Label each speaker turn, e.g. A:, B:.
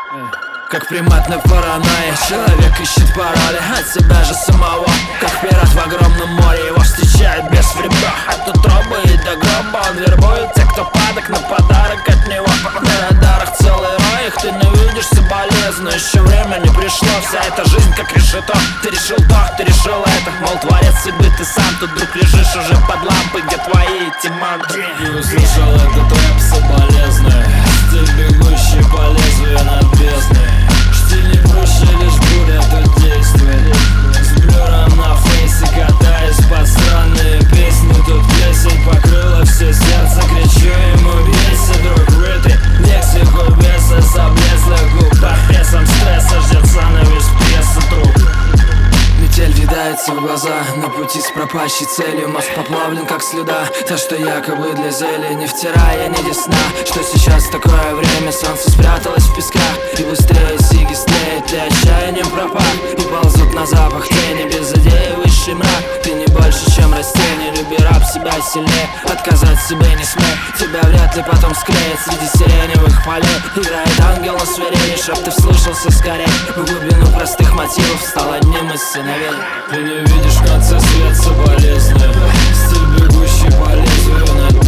A: Как примат на паранойе, человек ищет пароли от себя же самого. Как пират в огромном море, его встречают без вреда. От утробы и до гроба он вербует тех, кто падок на подарок от него. На радарах целый рой, их ты не видишь, соболезную. Еще время не пришло, вся эта жизнь как решето. Ты решил то, ты решил это, мол, творец судьбы ты сам. Тут вдруг лежишь уже под лампой, где твои эти мантры.
B: И услышал этот рэп, соболезную. Стиль бегущий по лезвию над бездной. Штиль не проще, лишь буря тут действует. С блюром на фейсе катаюсь под странные песни. Тут плесень покрыла все сердце, кричу ему бейся, друг вытри лексику беса с облезлых губ. Под прессом стресса ждет занавес пьесы труп.
A: Метель въедается в глаза, на пути с пропащей целью. Мозг поплавлен как слюда, та, что якобы для зелья. Не втирая ни десна, что сейчас такое время. Солнце спряталось в песках, и быстрее сиги стлеет, и отчаянием пропах. И ползут на запах тени, без идеи высший мрак. Ты не больше, чем растение, люби раб себя сильнее. Отказать себе не смей, тебя вряд ли потом склеят среди сиреневых полей. Играет ангел на свирели, чтоб ты вслушался скорее. В глубину простых мотивов стал одним из сыновей.
B: Ты не видишь в конце свет, соболезную. Стиль бегущий по лезвию над